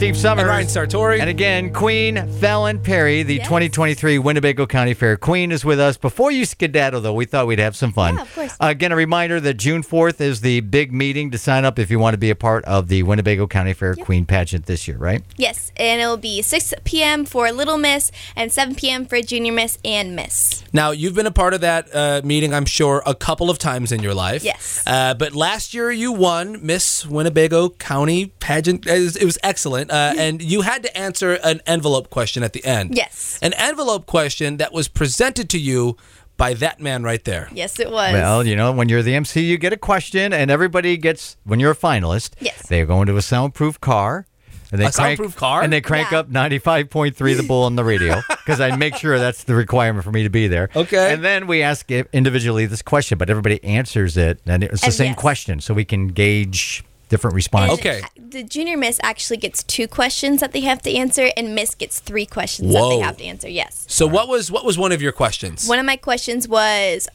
Steve Summers. And Ryan Sartori. And again, Queen Fallon Perry, the 2023 Winnebago County Fair. Queen is with us. Before you skedaddle, though, we thought we'd have some fun. Yeah, of course. Again, a reminder that June 4th is the big meeting to sign up if you want to be a part of the Winnebago County Fair Queen pageant this year, right? Yes, and it'll be 6 p.m. for Little Miss and 7 p.m. for Junior Miss and Miss. Now, you've been a part of that meeting, I'm sure, a couple of times in your life. Yes. But last year you won Miss Winnebago County pageant. It was excellent. And you had to answer an envelope question at the end. Yes. An envelope question that was presented to you by that man right there. Yes, it was. Well, you know, when you're the MC, you get a question, and everybody gets, when you're a finalist, they go into a soundproof car. And they soundproof car? And they crank up 95.3 the bull on the radio, because I make sure that's the requirement for me to be there. Okay. And then we ask individually this question, but everybody answers it, and it's the same question, so we can gauge different responses. Okay. The Junior Miss actually gets 2 questions that they have to answer, and Miss gets 3 questions that they have to answer. Yes. So what was one of your questions? One of my questions was,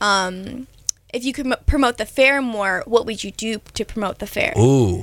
if you could promote the fair more, what would you do to promote the fair? Ooh.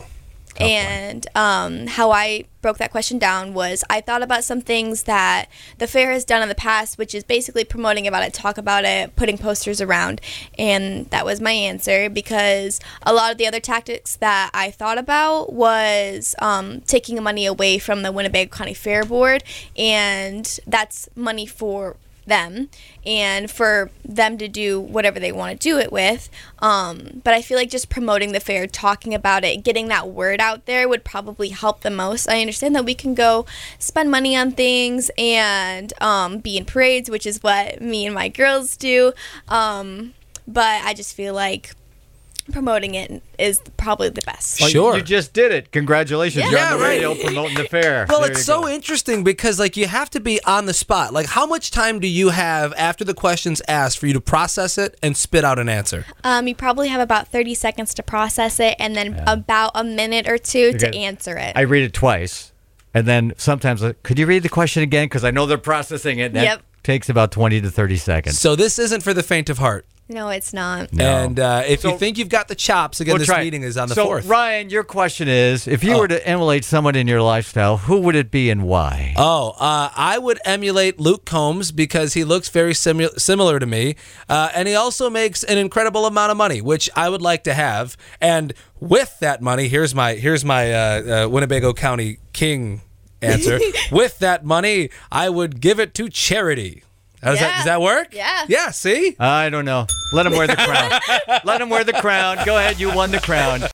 And how I broke that question down was I thought about some things that the fair has done in the past, which is basically promoting about it, talk about it, putting posters around. And that was my answer, because a lot of the other tactics that I thought about was taking money away from the Winnebago County Fair Board, and that's money for them and for them to do whatever they want to do it with. But I feel like just promoting the fair, talking about it, getting that word out there would probably help the most. I understand that we can go spend money on things and be in parades, which is what me and my girls do. But I just feel like promoting it is probably the best. Sure. You just did it. Congratulations. Yeah. You're on the Yeah, radio right. promoting the fair. Well, There it's you so go. interesting because, like, you have to be on the spot. Like, how much time do you have after the question's asked for you to process it and spit out an answer? You probably have about 30 seconds to process it, and then about a minute or two to Okay. answer it. I read it twice, and then sometimes, could you read the question again? Because I know they're processing it. And that takes about 20 to 30 seconds. So this isn't for the faint of heart. No, it's not. No. And if you think you've got the chops, again, We'll this try it. meeting is on the So, 4th. Ryan, your question is, if you were to emulate someone in your lifestyle, who would it be and why? I would emulate Luke Combs because he looks very similar to me, and he also makes an incredible amount of money, which I would like to have. And with that money, here's my Winnebago County King answer. With that money, I would give it to charity. Does that work? Yeah. Yeah, see? I don't know. Let him wear the crown. Let him wear the crown. Go ahead. You won the crown.